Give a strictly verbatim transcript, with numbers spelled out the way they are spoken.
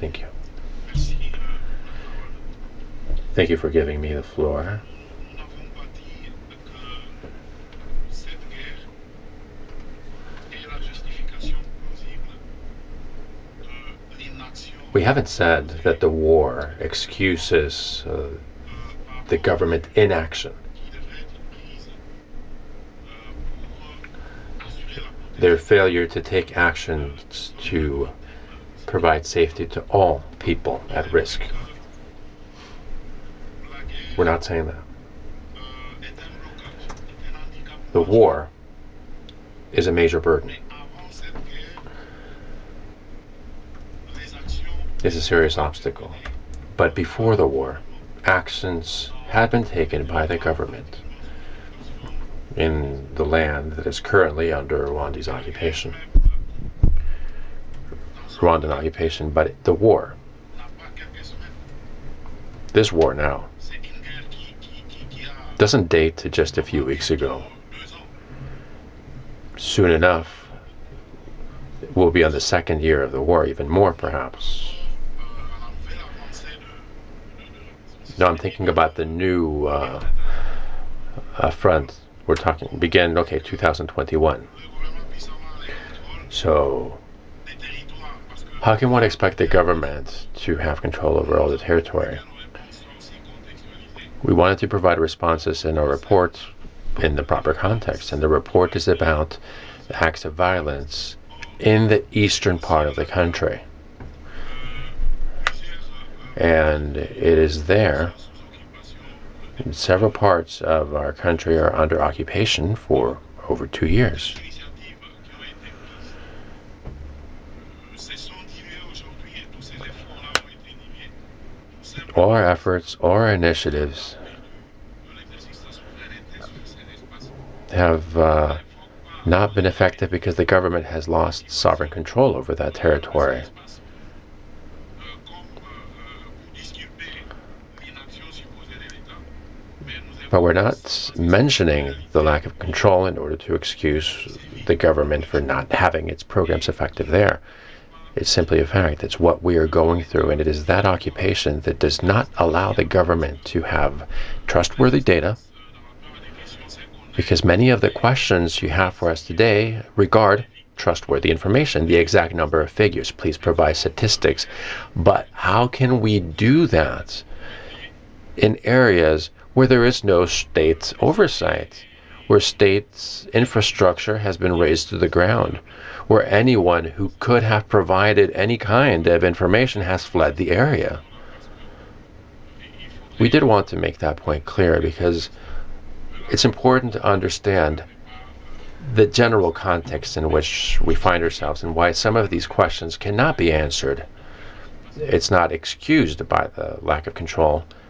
Thank you. Thank you for giving me the floor. We haven't said that the war excuses uh, the government inaction. Their failure to take actions to provide safety to all people at risk. We're not saying that. The war is a major burden. It's a serious obstacle. But before the war, actions had been taken by the government in the land that is currently under Rwanda's occupation. Rwandan occupation, but the war, this war now, doesn't date to just a few weeks ago. Soon enough, we'll be on the second year of the war, even more perhaps. Now I'm thinking about the new uh, uh, front. We're talking, began, okay, two thousand twenty-one. So, how can one expect the government to have control over all the territory? We wanted to provide responses in our report in the proper context, and the report is about acts of violence in the eastern part of the country. And it is there, several parts of our country are under occupation for over two years. All our efforts, all our initiatives have uh, not been effective because the government has lost sovereign control over that territory. But we're not mentioning the lack of control in order to excuse the government for not having its programs effective there. It's simply a fact. It's what we are going through, and it is that occupation that does not allow the government to have trustworthy data, because many of the questions you have for us today regard trustworthy information, the exact number of figures. Please provide statistics. But how can we do that in areas where there is no state oversight, where state's infrastructure has been razed to the ground, where anyone who could have provided any kind of information has fled the area? We did want to make that point clear because it's important to understand the general context in which we find ourselves and why some of these questions cannot be answered. It's not excused by the lack of control,